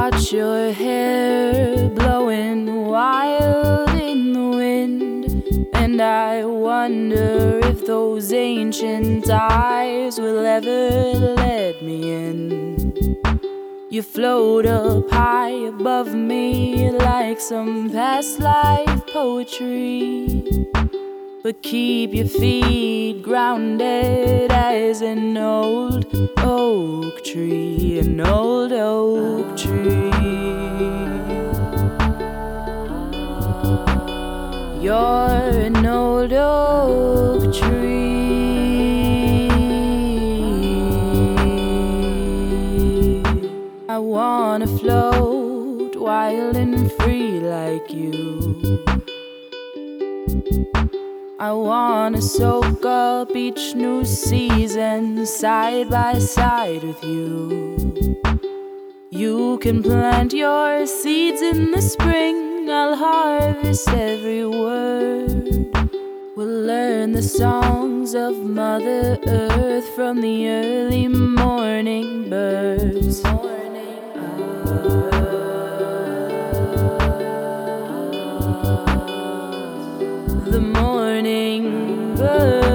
watch your hair blowing wild in the wind, and I wonder if those ancient eyes will ever let me in. You float up high above me like some past life poetry, but keep your feet grounded as an old oak tree, an old oak tree. You're an old oak tree. I wanna float wild and free like you. I wanna soak up each new season side by side with you. You can plant your seeds in the spring, I'll harvest every word. We'll learn the songs of Mother Earth from the early morning birds. The morning birds.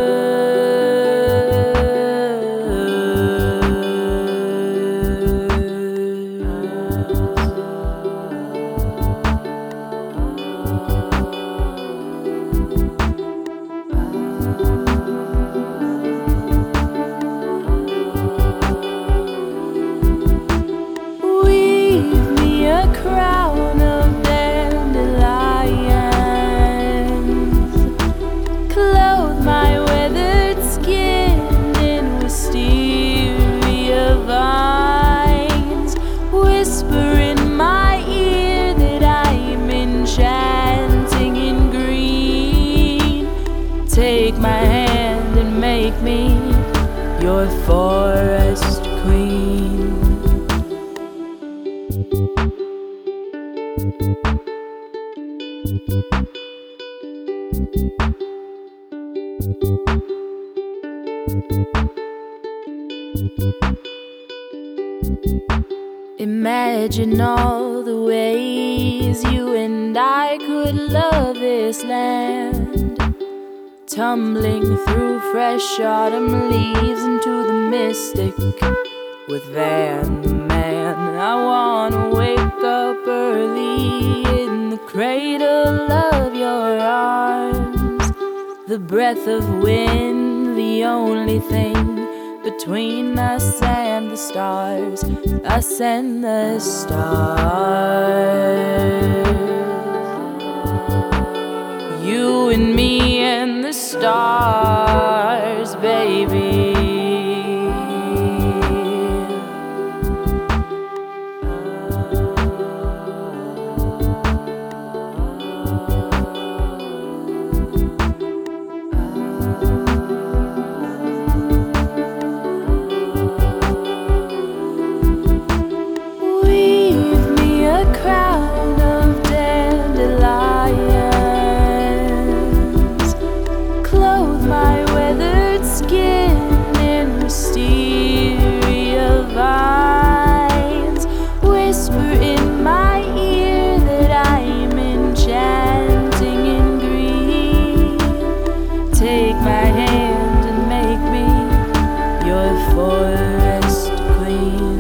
Weave me a crown of dandelions, clothe my weathered skin in wisteria vines, whisper in my ear that I'm enchanting in green. Take my hand and make me your forest queen. Imagine all the ways you and I could love this land, tumbling through fresh autumn leaves into the mystic with Van the Man. I wanna wake up early in the cradle of your arms, the breath of wind, the only thing between us and the stars, us and the stars. You and me and the stars, baby. Weave me a crown of dandelions, clothe my weathered skin in wisteria vines, whisper in my ear that I'm enchanting in green. Take my hand and make me your forest queen.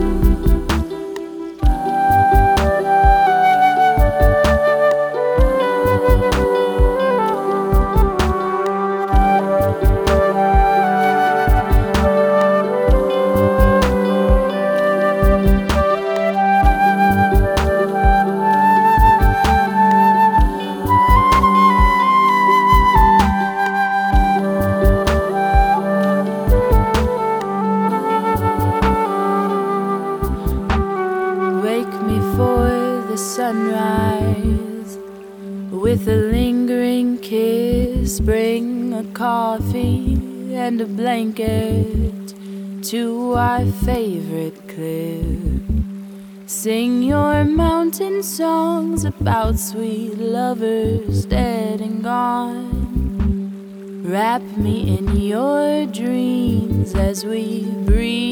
Wake me for the sunrise with a lingering kiss. Bring a coffee and a blanket to our favorite cliff. Sing your mountain songs about sweet lovers dead and gone. Wrap me in your dreams as we breathe